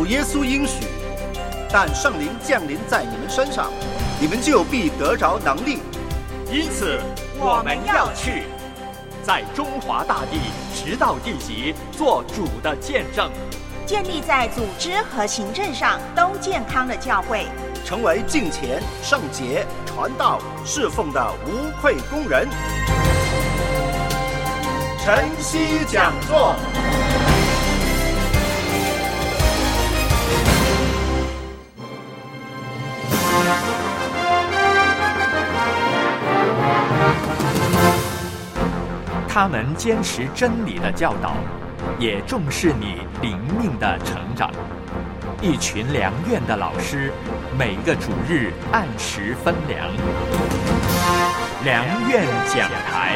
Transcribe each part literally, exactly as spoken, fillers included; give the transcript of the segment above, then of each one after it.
主耶稣应许，但圣灵降临在你们身上，你们就必得着能力。 因此我们要去，在中华大地直到地极做主的见证， 建立在组织和行政上都健康的教会， 成为敬虔、圣洁、传道、侍奉的无愧工人。晨曦讲座。 他们坚持真理的教导，也重视你灵命的成长。一群良院的老师，每个主日按时分粮。良院讲台。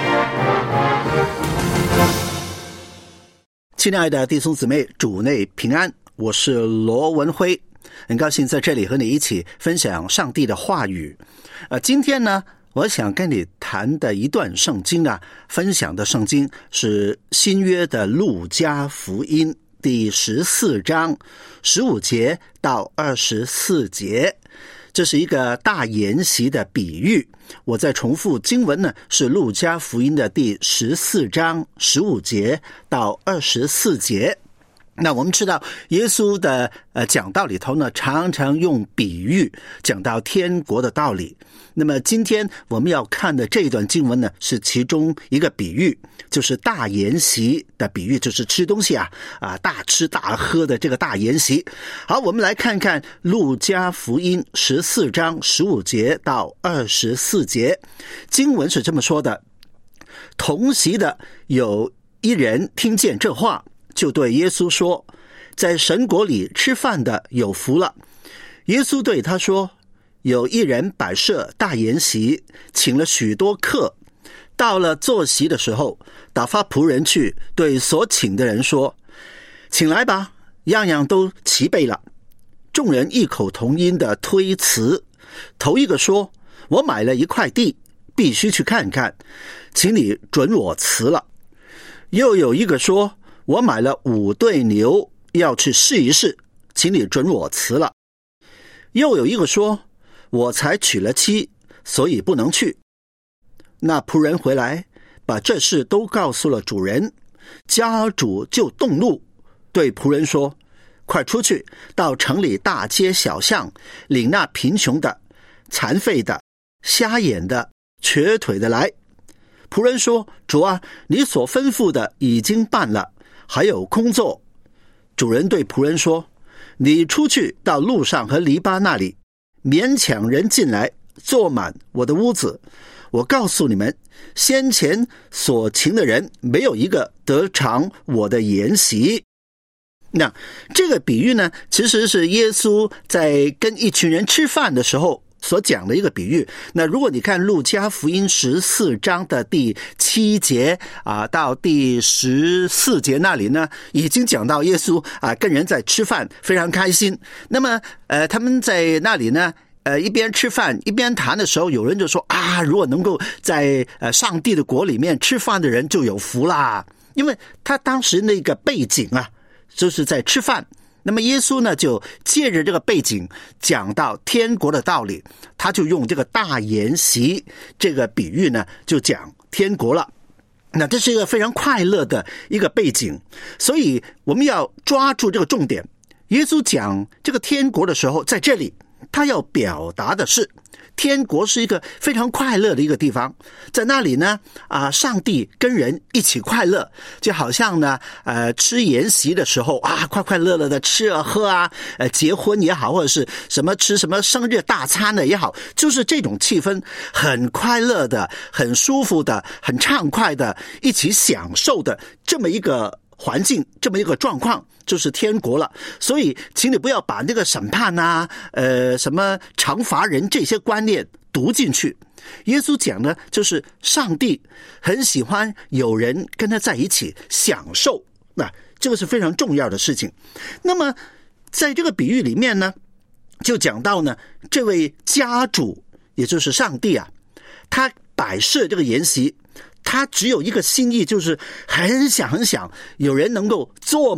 亲爱的弟兄姊妹，主内平安，我是罗文辉，很高兴在这里和你一起分享上帝的话语。呃，今天呢，我想跟你谈的一段圣经呢，分享的圣经是新约的路加福音第十四章十五节到二十四节，这是一个大筵席的比喻。我再重复，经文呢是路加福音的第十四章十五节到二十四节。那我们知道耶稣的呃讲道里头呢，常常用比喻讲到天国的道理。那么今天我们要看的这一段经文呢，是其中一个比喻，就是大筵席的比喻，就是吃东西啊啊大吃大喝的这个大筵席。好，我们来看看路加福音十四章十五节到二十四节，经文是这么说的：同席的有一人听见这话，就对耶稣说，在神国里吃饭的有福了。耶稣对他说，有一人摆设大筵席，请了许多客，到了坐席的时候，打发仆人去对所请的人说，请来吧，样样都齐备了。众人异口同音的推辞。头一个说，我买了一块地，必须去看看，请你准我辞了。又有一个说，我买了五对牛，要去试一试，请你准我辞了。又有一个说，我才娶了妻，所以不能去。那仆人回来，把这事都告诉了主人，家主就动怒，对仆人说，快出去，到城里大街小巷，领那贫穷的、残废的、瞎眼的、瘸腿的来。仆人说，主啊，你所吩咐的已经办了，还有空座。主人对仆人说，你出去到路上和篱笆那里，勉强人进来，坐满我的屋子。我告诉你们，先前所请的人没有一个得尝我的筵席。那这个比喻呢，其实是耶稣在跟一群人吃饭的时候所讲的一个比喻。那如果你看路加福音十四章的第七节啊到第十四节那里呢，已经讲到耶稣啊跟人在吃饭，非常开心。那么呃他们在那里呢呃，一边吃饭一边谈的时候，有人就说啊，如果能够在呃上帝的国里面吃饭的人就有福啦。因为他当时那个背景啊，就是在吃饭。那么耶稣呢，就借着这个背景讲到天国的道理，他就用这个大筵席这个比喻呢，就讲天国了。那这是一个非常快乐的一个背景，所以我们要抓住这个重点。耶稣讲这个天国的时候，在这里他要表达的是，天国是一个非常快乐的一个地方，在那里呢，啊，上帝跟人一起快乐，就好像呢，呃，吃筵席的时候啊，快快乐乐的吃啊喝啊，呃，结婚也好，或者是什么吃什么生日大餐的也好，就是这种气氛，很快乐的、很舒服的、很畅快的，一起享受的这么一个环境，这么一个状况，就是天国了。所以请你不要把那个审判啊呃什么惩罚人这些观念读进去。耶稣讲呢，就是上帝很喜欢有人跟他在一起享受，那这个是非常重要的事情。那么在这个比喻里面呢，就讲到呢，这位家主也就是上帝啊，他摆设这个筵席，他只有一个心意，就是很想很想有人能够坐满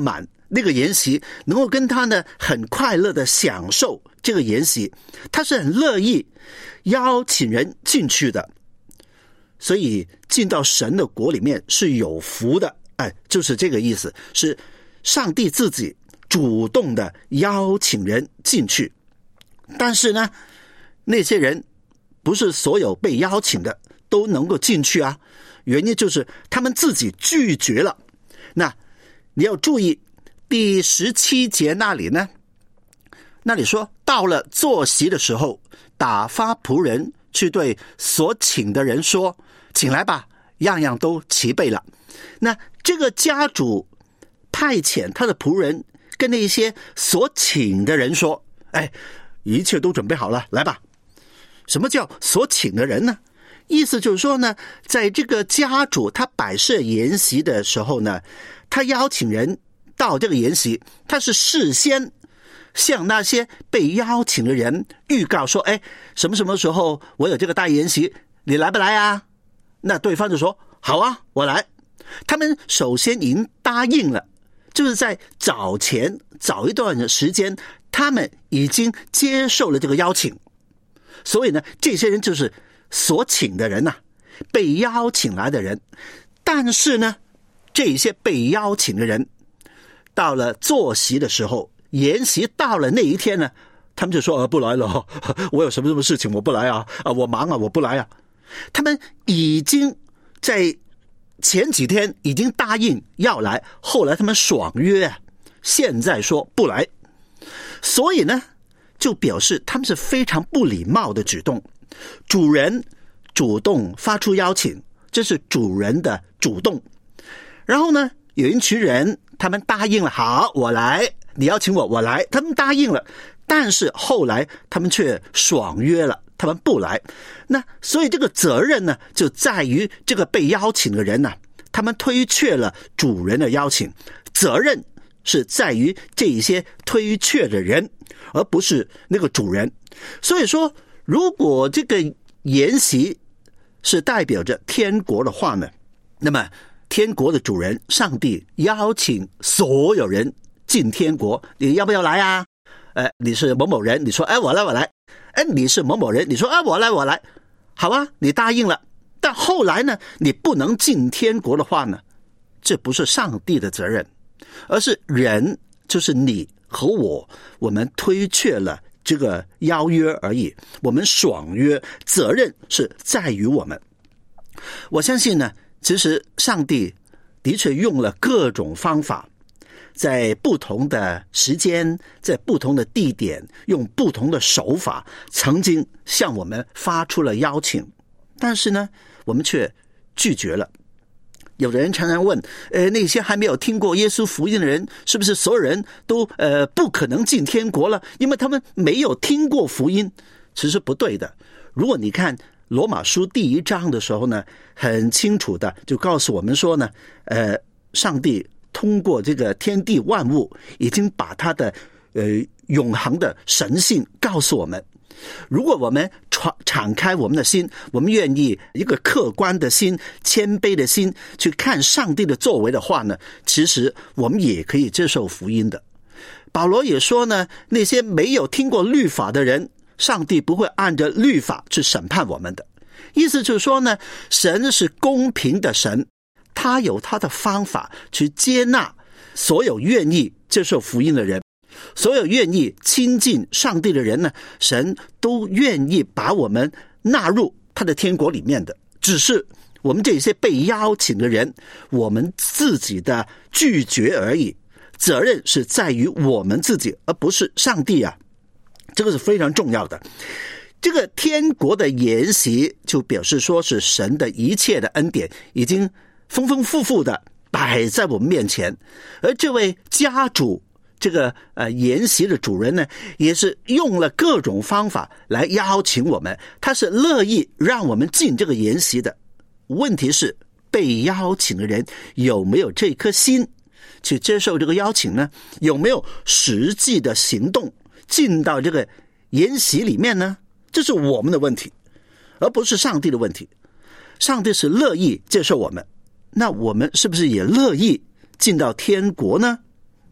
那个筵席，能够跟他呢很快乐的享受这个筵席，他是很乐意邀请人进去的。所以进到神的国里面是有福的，哎，就是这个意思，是上帝自己主动的邀请人进去。但是呢，那些人不是所有被邀请的都能够进去啊，原因就是他们自己拒绝了。那你要注意第十七节那里呢，那里说到了坐席的时候，打发仆人去对所请的人说，请来吧，样样都齐备了。那这个家主派遣他的仆人跟那些所请的人说，哎，一切都准备好了，来吧。什么叫所请的人呢？意思就是说呢，在这个家主他摆设筵席的时候呢，他邀请人到这个筵席，他是事先向那些被邀请的人预告说，哎，什么什么时候我有这个大筵席，你来不来啊？那对方就说，好啊，我来。他们首先已经答应了，就是在早前早一段时间，他们已经接受了这个邀请。所以呢，这些人就是所请的人呐、啊，被邀请来的人。但是呢，这些被邀请的人到了坐席的时候，筵席到了那一天呢，他们就说、啊、不来了，我有什么什么事情我不来啊，啊我忙啊我不来啊。他们已经在前几天已经答应要来，后来他们爽约，现在说不来。所以呢，就表示他们是非常不礼貌的举动。主人主动发出邀请，这是主人的主动。然后呢，有一群人他们答应了，好，我来，你邀请我，我来，他们答应了。但是后来他们却爽约了，他们不来。那所以这个责任呢，就在于这个被邀请的人呢、啊，他们推却了主人的邀请，责任是在于这些推却的人，而不是那个主人。所以说，如果这个筵席是代表着天国的话呢，那么天国的主人上帝邀请所有人进天国，你要不要来啊？哎，你是某某人，你说哎我来我来。哎，你是某某人，你说哎我来我来。好啊，你答应了。但后来呢，你不能进天国的话呢，这不是上帝的责任，而是人，就是你和我，我们推却了这个邀约而已，我们爽约，责任是在于我们。我相信呢，其实上帝的确用了各种方法，在不同的时间，在不同的地点，用不同的手法，曾经向我们发出了邀请，但是呢，我们却拒绝了。有的人常常问，呃，那些还没有听过耶稣福音的人，是不是所有人都呃不可能进天国了？因为他们没有听过福音。其实不对的。如果你看罗马书第一章的时候呢，很清楚的就告诉我们说呢，呃，上帝通过这个天地万物，已经把他的呃永恒的神性告诉我们。如果我们敞开我们的心，我们愿意一个客观的心，谦卑的心去看上帝的作为的话呢，其实我们也可以接受福音的。保罗也说呢，那些没有听过律法的人，上帝不会按着律法去审判我们的。意思就是说呢，神是公平的神，他有他的方法去接纳所有愿意接受福音的人，所有愿意亲近上帝的人呢，神都愿意把我们纳入他的天国里面的。只是我们这些被邀请的人，我们自己的拒绝而已，责任是在于我们自己，而不是上帝啊。这个是非常重要的。这个天国的筵席就表示说是神的一切的恩典已经丰丰富富的摆在我们面前，而这位家主，这个呃筵席的主人呢，也是用了各种方法来邀请我们，他是乐意让我们进这个筵席的。问题是被邀请的人有没有这颗心去接受这个邀请呢？有没有实际的行动进到这个筵席里面呢？这是我们的问题，而不是上帝的问题。上帝是乐意接受我们，那我们是不是也乐意进到天国呢？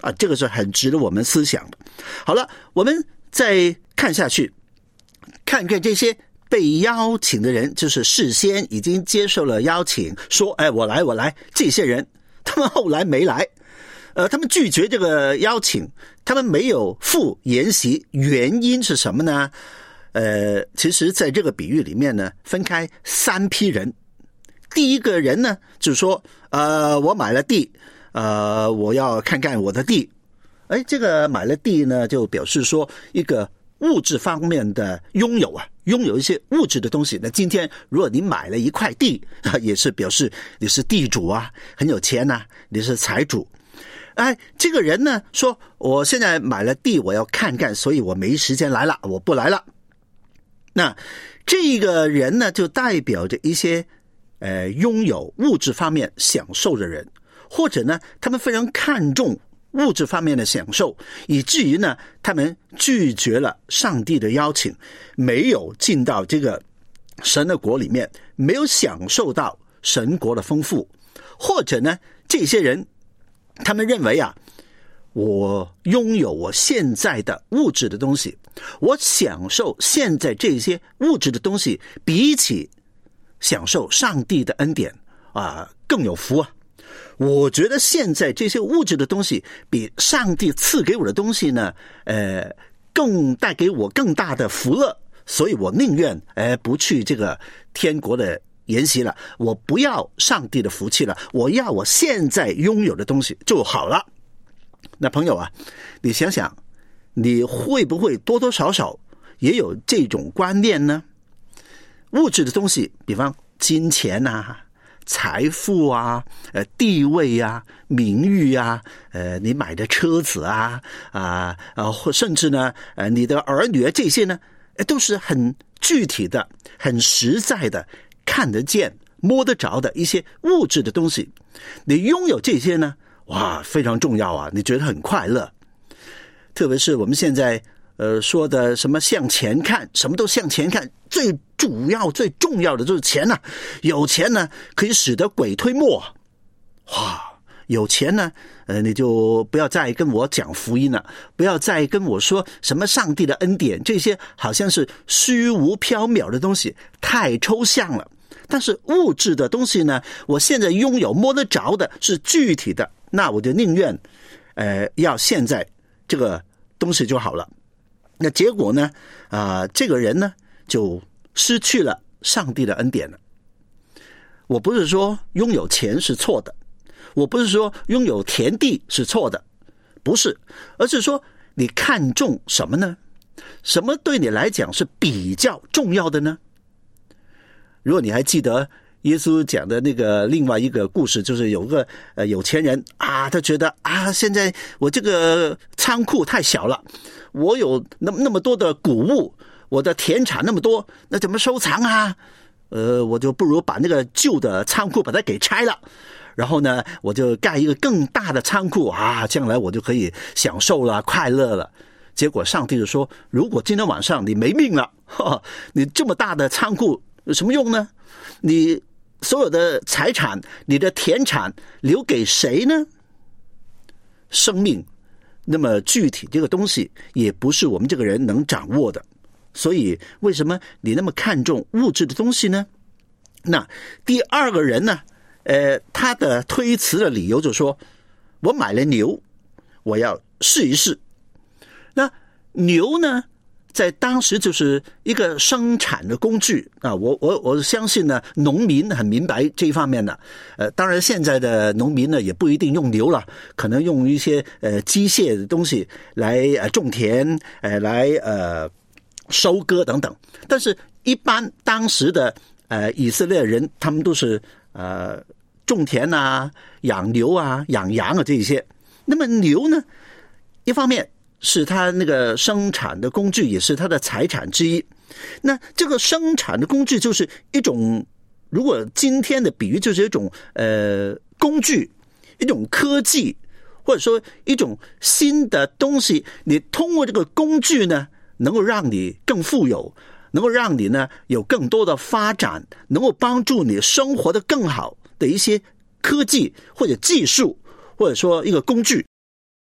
啊，这个是很值得我们思想的。好了，我们再看下去，看看这些被邀请的人，就是事先已经接受了邀请，说哎我来我来，这些人他们后来没来，呃，他们拒绝这个邀请，他们没有赴筵席，原因是什么呢？呃，其实在这个比喻里面呢，分开三批人。第一个人呢，就是说呃我买了地，呃我要看看我的地。哎，这个买了地呢，就表示说一个物质方面的拥有啊，拥有一些物质的东西。那今天如果你买了一块地啊，也是表示你是地主啊，很有钱啊，你是财主。哎，这个人呢说，我现在买了地，我要看看，所以我没时间来了，我不来了。那这个人呢，就代表着一些呃拥有物质方面享受的人，或者呢，他们非常看重物质方面的享受，以至于呢，他们拒绝了上帝的邀请，没有进到这个神的国里面，没有享受到神国的丰富。或者呢，这些人他们认为啊，我拥有我现在的物质的东西，我享受现在这些物质的东西，比起享受上帝的恩典啊更有福啊。我觉得现在这些物质的东西比上帝赐给我的东西呢，呃，更带给我更大的福乐，所以我宁愿呃不去这个天国的筵席了，我不要上帝的福气了，我要我现在拥有的东西就好了。那朋友啊，你想想，你会不会多多少少也有这种观念呢？物质的东西，比方金钱啊、财富啊、呃地位啊、名誉啊、呃你买的车子啊啊啊，或甚至呢呃你的儿女啊，这些呢，都是很具体的、很实在的、看得见、摸得着的一些物质的东西。你拥有这些呢，哇，非常重要啊！你觉得很快乐，特别是我们现在呃说的什么向前看，什么都向前看，最主要最重要的就是钱呢、啊。有钱呢可以使得鬼推磨，哇！有钱呢，呃，你就不要再跟我讲福音了，不要再跟我说什么上帝的恩典，这些好像是虚无缥缈的东西，太抽象了。但是物质的东西呢，我现在拥有摸得着的是具体的，那我就宁愿呃要现在这个东西就好了。那结果呢啊、呃，这个人呢就失去了上帝的恩典了。我不是说拥有钱是错的，我不是说拥有田地是错的，不是，而是说你看重什么呢？什么对你来讲是比较重要的呢？如果你还记得耶稣讲的那个另外一个故事，就是有个呃有钱人啊，他觉得啊，现在我这个仓库太小了，我有那那么多的谷物，我的田产那么多，那怎么收藏啊？呃，我就不如把那个旧的仓库把它给拆了，然后呢，我就盖一个更大的仓库啊，将来我就可以享受了，快乐了。结果上帝就说，如果今天晚上你没命了，呵，你这么大的仓库有什么用呢？你所有的财产，你的田产留给谁呢？生命那么具体，这个东西也不是我们这个人能掌握的，所以为什么你那么看重物质的东西呢？那第二个人呢，呃，他的推辞的理由就说，我买了牛，我要试一试。那牛呢，在当时就是一个生产的工具啊，我我我相信呢，农民很明白这一方面的。呃，当然现在的农民呢，也不一定用牛了，可能用一些呃机械的东西来呃种田，呃来呃收割等等。但是，一般当时的呃以色列人，他们都是呃种田啊、养牛啊、养羊啊这一些。那么牛呢，一方面是他那个生产的工具，也是他的财产之一。那这个生产的工具就是一种，如果今天的比喻就是一种呃工具，一种科技，或者说一种新的东西，你通过这个工具呢，能够让你更富有，能够让你呢有更多的发展，能够帮助你生活的更好的一些科技或者技术，或者说一个工具。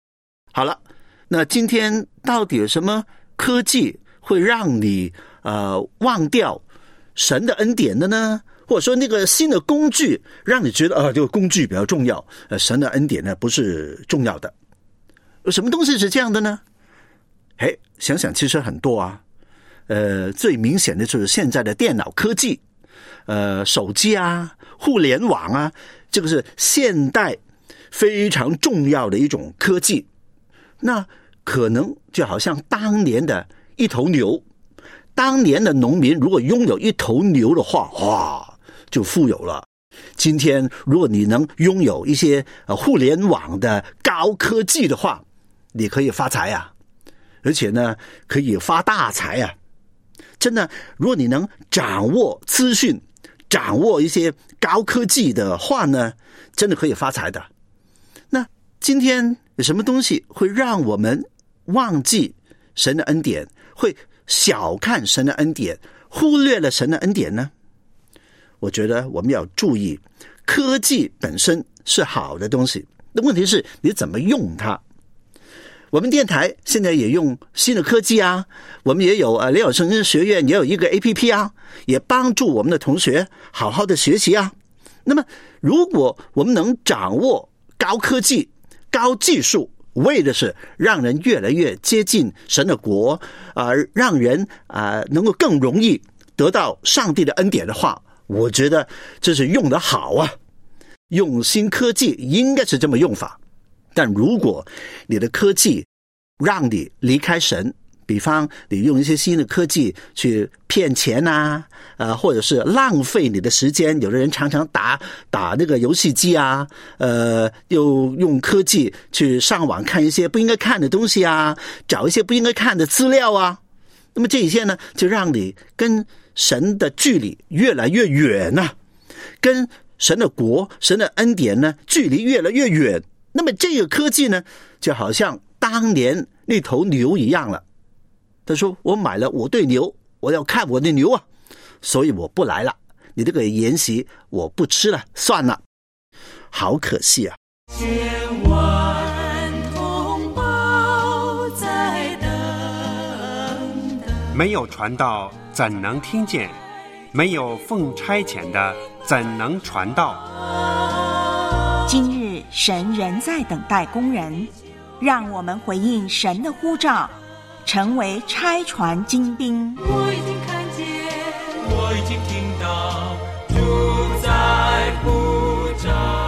好了，那今天到底有什么科技会让你呃忘掉神的恩典的呢？或者说那个新的工具让你觉得啊、呃，这个工具比较重要，呃，神的恩典呢不是重要的？有什么东西是这样的呢？哎，想想其实很多啊。呃，最明显的就是现在的电脑科技，呃，手机啊，互联网啊，这个是现代非常重要的一种科技。那可能就好像当年的一头牛，当年的农民如果拥有一头牛的话，哇，就富有了。今天如果你能拥有一些呃互联网的高科技的话，你可以发财啊，而且呢可以发大财啊。真的，如果你能掌握资讯，掌握一些高科技的话呢，真的可以发财的。那今天有什么东西会让我们忘记神的恩典，会小看神的恩典，忽略了神的恩典呢？我觉得我们要注意，科技本身是好的东西，那问题是你怎么用它。我们电台现在也用新的科技啊，我们也有呃联友圣经学院也有一个 A P P 啊，也帮助我们的同学好好的学习啊。那么如果我们能掌握高科技、高技术，为的是让人越来越接近神的国，啊、呃，让人啊、呃、能够更容易得到上帝的恩典的话，我觉得这是用得好啊。用新科技应该是这么用法。但如果你的科技让你离开神，比方你用一些新的科技去骗钱啊，呃，或者是浪费你的时间，有的人常常打打那个游戏机啊，呃，又用科技去上网看一些不应该看的东西啊，找一些不应该看的资料啊，那么这一些呢，就让你跟神的距离越来越远啊，跟神的国、神的恩典呢，距离越来越远。那么这个科技呢，就好像当年那头牛一样了。他说我买了五对牛，我要看我的牛啊，所以我不来了，你这个筵席我不吃了，算了。好可惜啊。 千万同胞在等等， 没有传道怎能听见？没有奉差遣的怎能传道？ 今日神仍在等待工人，让我们回应神的呼召，成为差传精兵。 我已经看见，我已经听到，主在呼召。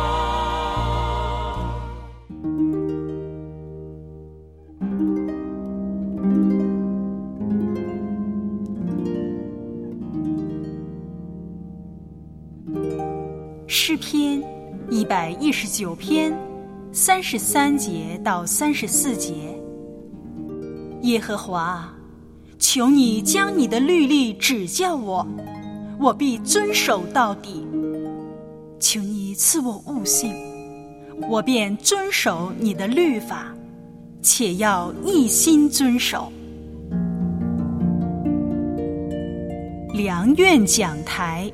诗篇一百一十九篇三十三节到三十四节。耶和华，求你将你的律例指教我，我必遵守到底。求你赐我悟性，我便遵守你的律法，且要一心遵守。良苑讲台。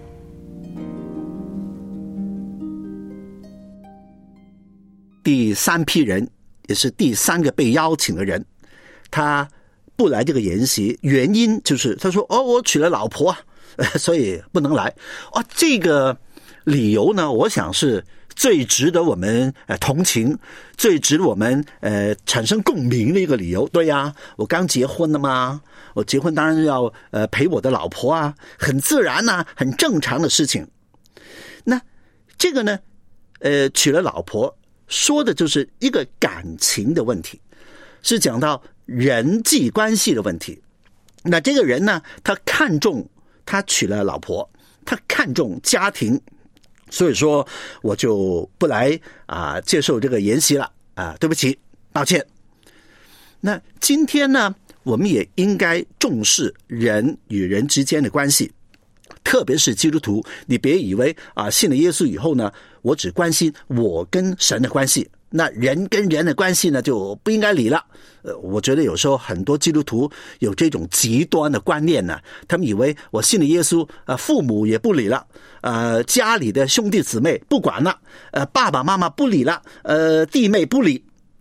第三批人，也是第三个被邀请的人，他不来这个筵席，原因就是他说：“哦，我娶了老婆啊，所以不能来。”哦，这个理由呢，我想是最值得我们呃同情，最值得我们呃产生共鸣的一个理由。对呀、啊，我刚结婚了嘛，我结婚当然要呃陪我的老婆啊，很自然啊，很正常的事情。那这个呢，呃，娶了老婆。说的就是一个感情的问题，是讲到人际关系的问题。那这个人呢，他看重他娶了老婆，他看重家庭，所以说我就不来啊、呃、接受这个筵席了啊、呃，对不起，抱歉。那今天呢，我们也应该重视人与人之间的关系。特别是基督徒，你别以为啊信了耶稣以后呢，我只关心我跟神的关系，那人跟人的关系呢就不应该理了。呃，我觉得有时候很多基督徒有这种极端的观念呢，他们以为我信了耶稣，呃，父母也不理了，呃，家里的兄弟姊妹不管了，呃，爸爸妈妈不理了，呃，弟妹不理，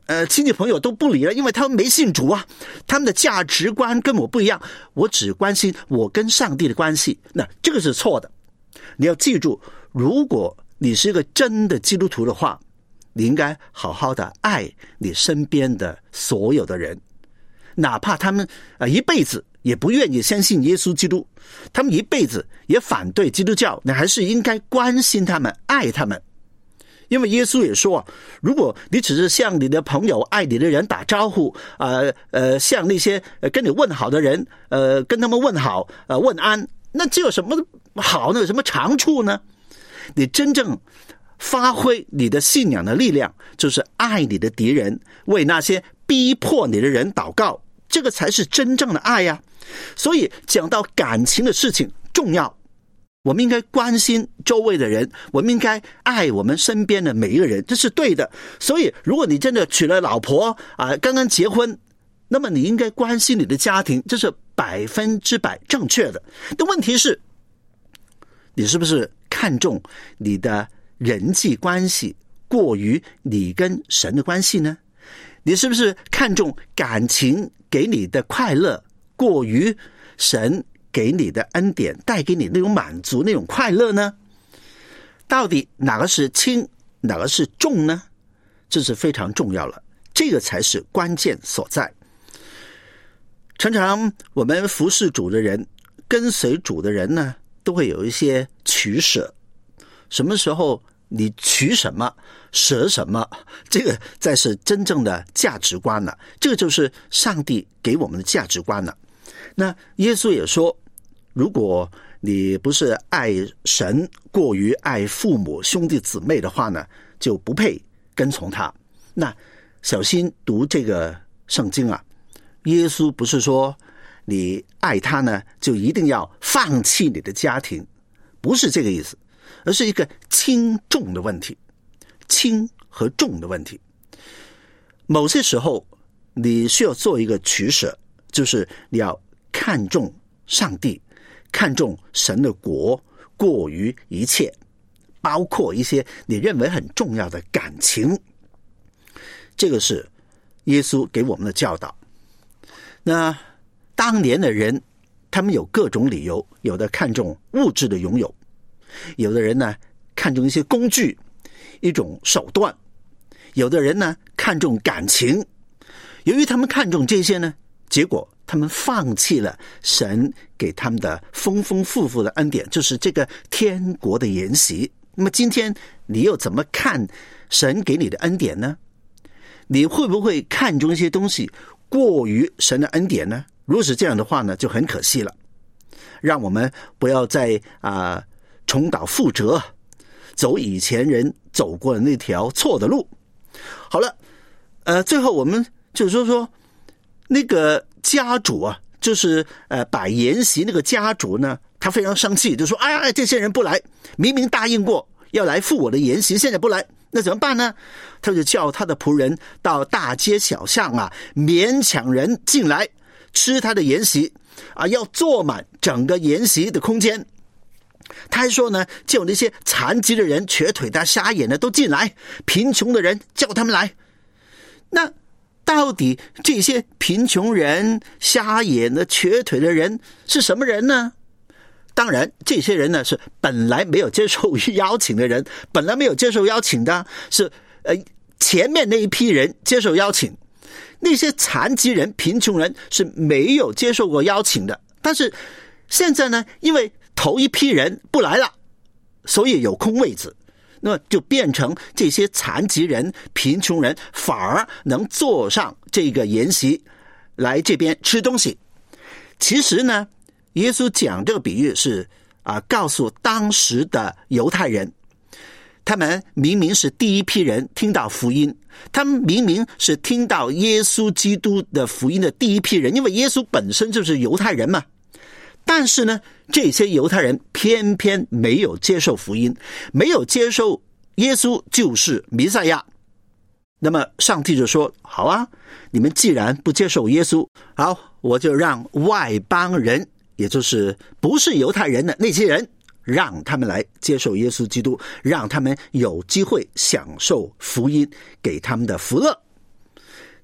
呃亲戚朋友都不理了，因为他们没信主啊，他们的价值观跟我不一样，我只关心我跟上帝的关系，那这个是错的。你要记住，如果你是一个真的基督徒的话，你应该好好的爱你身边的所有的人，哪怕他们呃一辈子也不愿意相信耶稣基督，他们一辈子也反对基督教，你还是应该关心他们，爱他们。因为耶稣也说，如果你只是向你的朋友、爱你的人打招呼，呃呃，向那些跟你问好的人，呃，跟他们问好，呃，问安，那这有什么好呢？有什么长处呢？你真正发挥你的信仰的力量，就是爱你的敌人，为那些逼迫你的人祷告，这个才是真正的爱呀。所以讲到感情的事情重要，我们应该关心周围的人，我们应该爱我们身边的每一个人，这是对的。所以如果你真的娶了老婆啊，刚刚结婚，那么你应该关心你的家庭，这是百分之百正确的。但问题是，你是不是看重你的人际关系过于你跟神的关系呢？你是不是看重感情给你的快乐过于神给你的恩典带给你那种满足那种快乐呢？到底哪个是轻哪个是重呢？这是非常重要了，这个才是关键所在。常常我们服侍主的人，跟随主的人呢，都会有一些取舍。什么时候你取什么舍什么，这个才是真正的价值观了，这个就是上帝给我们的价值观了。那耶稣也说，如果你不是爱神过于爱父母兄弟姊妹的话呢，就不配跟从他。那小心读这个圣经啊，耶稣不是说你爱他呢就一定要放弃你的家庭，不是这个意思，而是一个轻重的问题，轻和重的问题。某些时候你需要做一个取舍，就是你要看重上帝，看重神的国过于一切，包括一些你认为很重要的感情。这个是耶稣给我们的教导。那当年的人，他们有各种理由，有的看重物质的拥有，有的人呢看重一些工具，一种手段，有的人呢看重感情。由于他们看重这些呢，结果他们放弃了神给他们的丰丰富富的恩典，就是这个天国的筵席。那么今天你又怎么看神给你的恩典呢？你会不会看重一些东西过于神的恩典呢？如果是这样的话呢，就很可惜了。让我们不要再啊、呃、重蹈覆辙，走以前人走过的那条错的路。好了，呃，最后我们就说说那个家主啊，就是呃摆筵席那个家主呢，他非常生气，就说：“哎呀，这些人不来，明明答应过要来赴我的筵席，现在不来，那怎么办呢？”他就叫他的仆人到大街小巷啊，勉强人进来吃他的筵席啊，要坐满整个筵席的空间。他还说呢，叫那些残疾的人、瘸腿的、瞎眼的都进来，贫穷的人叫他们来。那到底这些贫穷人、瞎眼的、瘸腿的人是什么人呢？当然这些人呢是本来没有接受邀请的人，本来没有接受邀请的，是呃前面那一批人接受邀请。那些残疾人、贫穷人是没有接受过邀请的，但是现在呢，因为头一批人不来了，所以有空位子，那么就变成这些残疾人、贫穷人反而能坐上这个筵席来这边吃东西。其实呢，耶稣讲这个比喻是啊，告诉当时的犹太人，他们明明是第一批人听到福音，他们明明是听到耶稣基督的福音的第一批人，因为耶稣本身就是犹太人嘛。但是呢，这些犹太人偏偏没有接受福音，没有接受耶稣就是弥赛亚。那么上帝就说：好啊，你们既然不接受耶稣，好，我就让外邦人，也就是不是犹太人的那些人，让他们来接受耶稣基督，让他们有机会享受福音给他们的福乐。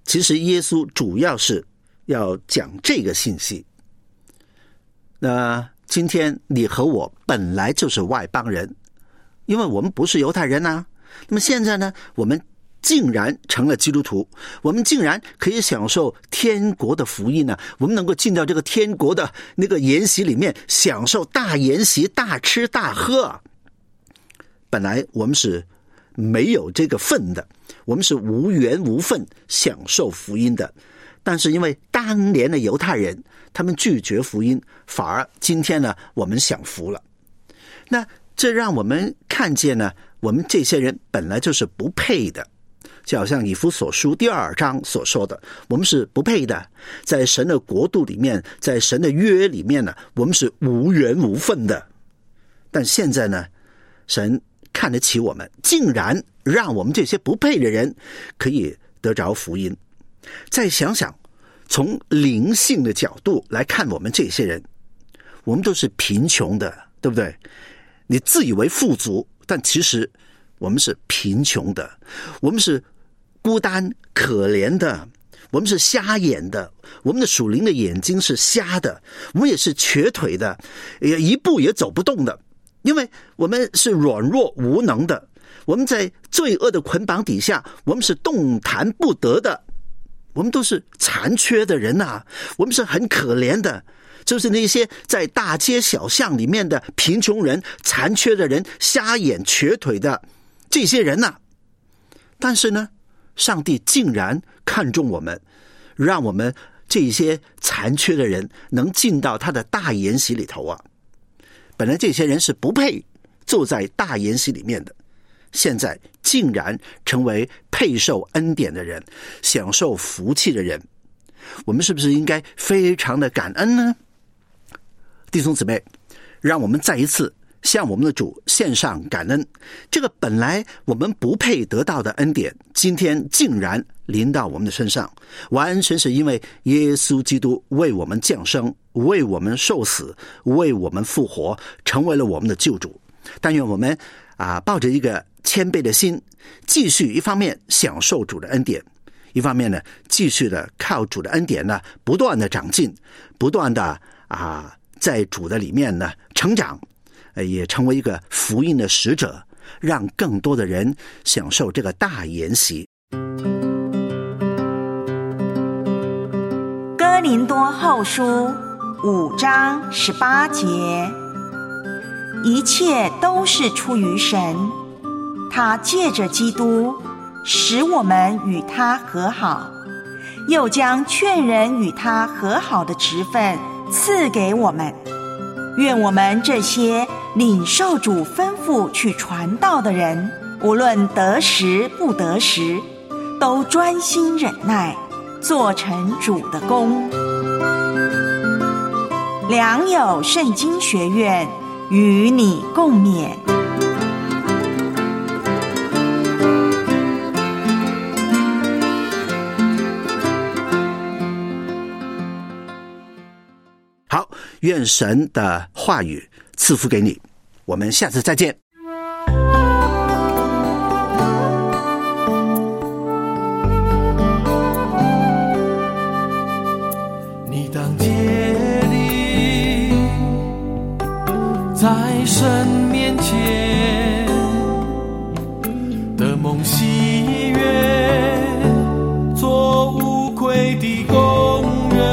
其实耶稣主要是要讲这个信息。那今天你和我本来就是外邦人，因为我们不是犹太人啊。那么现在呢，我们竟然成了基督徒，我们竟然可以享受天国的福音呢、啊！我们能够进到这个天国的那个筵席里面，享受大筵席，大吃大喝。本来我们是没有这个份的，我们是无缘无分享受福音的。但是因为当年的犹太人他们拒绝福音，反而今天呢我们享福了。那这让我们看见呢，我们这些人本来就是不配的，就好像以弗所书第二章所说的，我们是不配的，在神的国度里面，在神的约里面呢，我们是无缘无分的。但现在呢，神看得起我们，竟然让我们这些不配的人可以得着福音。再想想，从灵性的角度来看我们这些人，我们都是贫穷的，对不对？你自以为富足，但其实我们是贫穷的，我们是孤单可怜的，我们是瞎眼的，我们的属灵的眼睛是瞎的，我们也是瘸腿的，也一步也走不动的，因为我们是软弱无能的，我们在罪恶的捆绑底下，我们是动弹不得的，我们都是残缺的人啊，我们是很可怜的，就是那些在大街小巷里面的贫穷人、残缺的人、瞎眼瘸腿的这些人啊。但是呢，上帝竟然看重我们，让我们这些残缺的人能进到他的大筵席里头啊。本来这些人是不配坐在大筵席里面的，现在竟然成为配受恩典的人，享受福气的人，我们是不是应该非常的感恩呢？弟兄姊妹，让我们再一次向我们的主献上感恩。这个本来我们不配得到的恩典，今天竟然临到我们的身上，完全是因为耶稣基督为我们降生，为我们受死，为我们复活，成为了我们的救主。但愿我们啊，抱着一个谦卑的心，继续一方面享受主的恩典，一方面呢，继续的靠主的恩典呢，不断的长进，不断的啊，在主的里面呢成长，也成为一个福音的使者，让更多的人享受这个大筵席。 哥林多后书五章十八节，一切都是出于神，他借着基督使我们与他和好，又将劝人与他和好的职分赐给我们。愿我们这些领受主吩咐去传道的人，无论得时不得时，都专心忍耐，做成主的工。良友圣经学院与你共勉。 好，愿神的话语赐福给你，我们下次再见。 你当竭力在神面前的梦喜悦，做无愧的工人，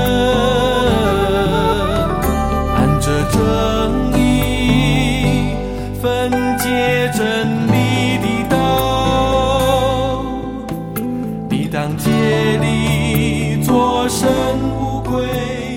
按着正义分解真理的道，你当竭力做神无愧